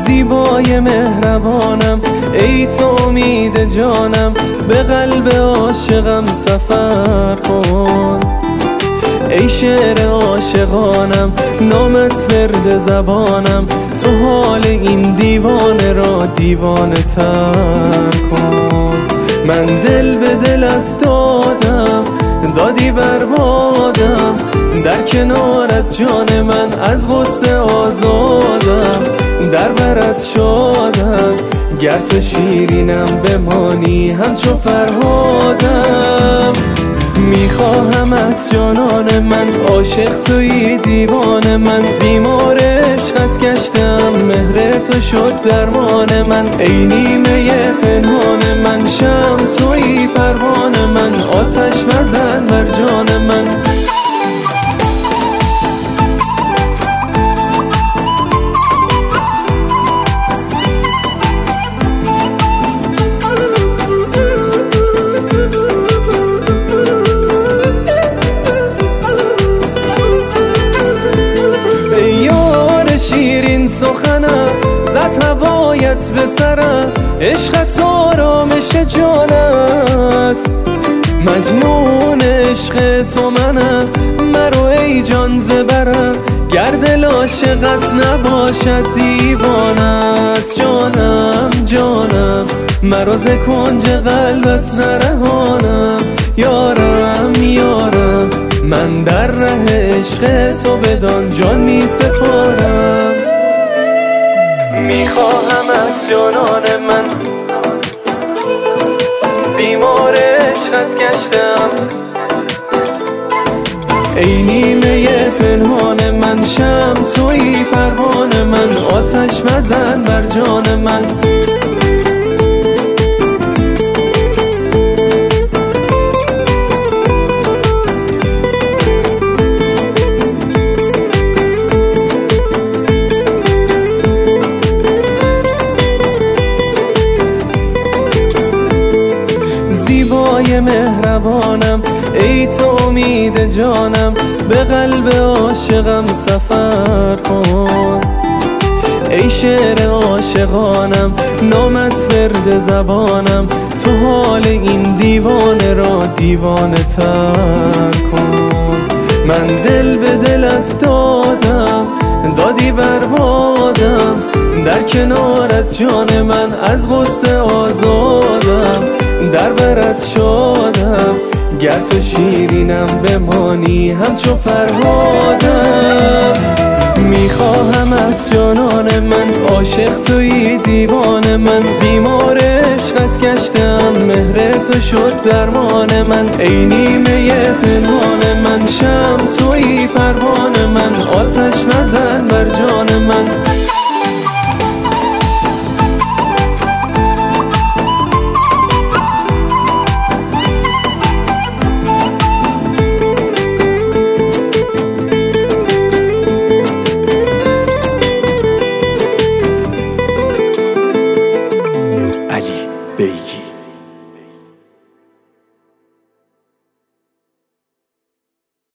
زیبای مهربانم، ای تو امید جانم، به قلب عاشقم سفر کن. ای شعر عاشقانم، نامت ورد زبانم، تو حال این دیوانه را دیوانه تر کن. من دل به دلت دادم، دادی بربادم، در کنارت جان من از غصه آزادم، در برت شادم، گر تو شیرینم بمانی همچو فرهادم. میخواهمت جانان من، عاشق تویی دیوان من، بیمار عشقت گشتم، مهر تو شد درمان من. ای نیمه پنهان من، شم تویی پروانه من، آتش مزن بر جان من. شیرین سخنم زد هوایت به سرم، عشقت آرامش جان است، مجنون عشق تو منم، مرو ای جان زبرم، گر دل عاشقت نباشد دیوانه است. جانم جانم، مرو ز کنج قلبت نرهانم، یارم یارم، من در ره عشق تو بدان جان می سپارم. میخواهمت جانان من، بیمار عشقت گشتم، ای نیمه پنهان من، شم تویی پروانه من، آتش مزن بر جان من. زیبای مهربانم، ای تو امید جانم، به قلب عاشقم سفر کن. ای شعر عاشقانم، نامت ورد زبانم، تو حال این دیوانه را دیوانه تر کن. من دل به دلت دادم، دادی بربادم، در کنارت جان من از غصه آزادم، در برت شادم، گر تو شیرینم بمانی همچو فرهادم. میخواهمت جانان من، عاشق تویی دیوان من، بیمار عشقت گشتم، مهر تو شد درمان من. ای نیمه پنهان من، شم تویی پروانه